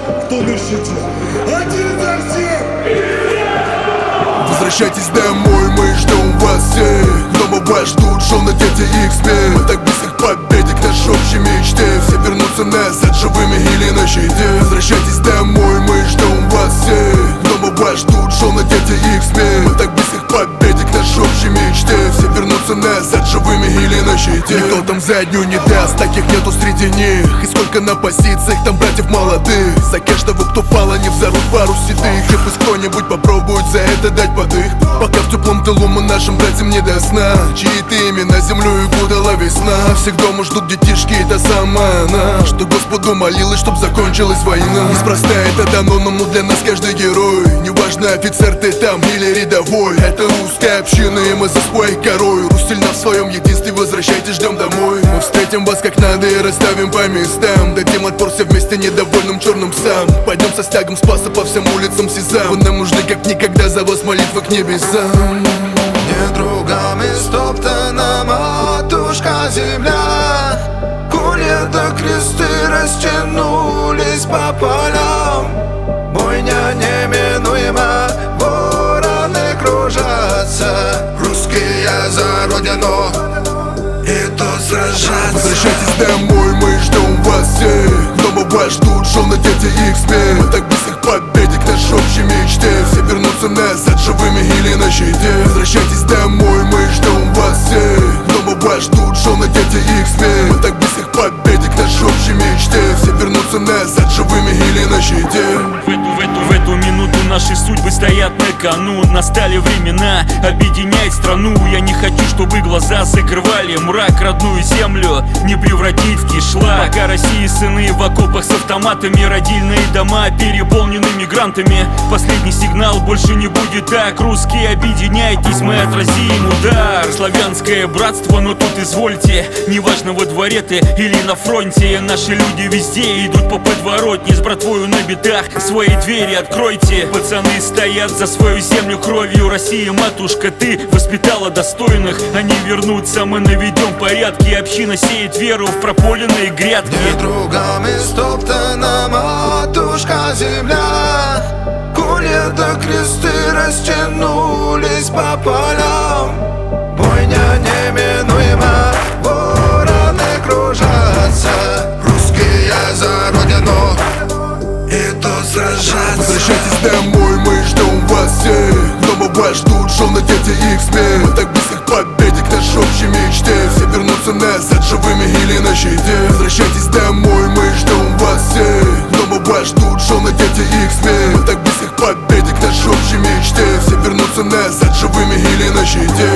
кто на щите. Один за всех! Возвращайтесь домой, мы ждем вас всех. Дома вас ждут жены, дети и их смех. Мы так близко к победе, к нашей общей мечте. Все вернутся назад живыми или на щите. Возвращайтесь домой, мы ждем вас всех. Дома вас ждут жены, дети и их смех. Мы так близко к победе, к нашей общей мечте. Все вернутся назад живыми или на щите. Никто там заднюю не даст, таких нету среди них. И сколько на позициях там братьев молодых. За каждого, кто пал, они взорвут пару седых. И пусть кто-нибудь попробует за это дать подых. Пока в теплом тылу мы нашим братьям не до сна. Чьи-то имена землю укутала весна. Всех дома ждут детишки, это сама она, что Господу молилась, чтоб закончилась война. Неспроста это дано нам, но для нас каждый герой. Неважно, офицер ты там или рядовой. Это русская община, и мы за своей корой. Русь сильна в своем единстве, возвращайтесь, ждем домой. Мы встретим вас как надо и расставим по местам. Дадим отпор все вместе недовольным черным псам. Пойдем со стягом спаса по всем улицам Сезам. Вы нам нужны как никогда, за вас молитва к небесам. Не другами стоптана матушка земля. Кули да кресты растянулись по полям. Бойня неминуема, вороны кружатся. Русские за родину идут сражаться. Возвращайтесь домой, мы ждем вас всех. Дома вас ждут жены, дети и их смех. Мы так близко к победе, к нашей общей мечте. Все вернутся назад живыми или на щите. Возвращайтесь домой, мы ждем вас всех. Дома вас ждут жены, дети и их смех. Мы так близко к победе, к нашей общей мечте. Все вернутся назад живыми или на щите. В эту минуту наши судьбы стоят на кону. Настали времена объединять страну. Я не хочу, чтобы глаза закрывали мрак. Родную землю не превратить в кишлак. Пока России сыны в окопах с автоматами. Родильные дома переполнены мигрантами. Последний сигнал, больше не будет так. Русские, объединяйтесь, мы отразим удар. Славянское братство, но тут извольте. Неважно, во дворе ты или на фронте. Наши люди везде идут по подворотне. С братвою на битах свои двери откройте. Пацаны стоят за свою землю кровью. Россия, матушка, ты воспитала достойных. Они вернутся, мы наведем порядки. Община сеет веру в прополенные грядки. Не другами стоптана матушка земля. Кули да кресты растянулись по полям. Бойня неминуема, вороны кружатся. Русские за родину идут сражаться. Возвращайтесь домой, мы ждем вас всех. Дома вас ждут жены, дети и их смех. Мы так близко к победе, к нашей общей мечте. Все вернутся назад живыми или на щите. Возвращайтесь домой, мы ждем вас всех. Дома вас ждут жены, дети и их смех. Мы так близко к победе, к нашей общей мечте. Все вернутся назад живыми или на щите.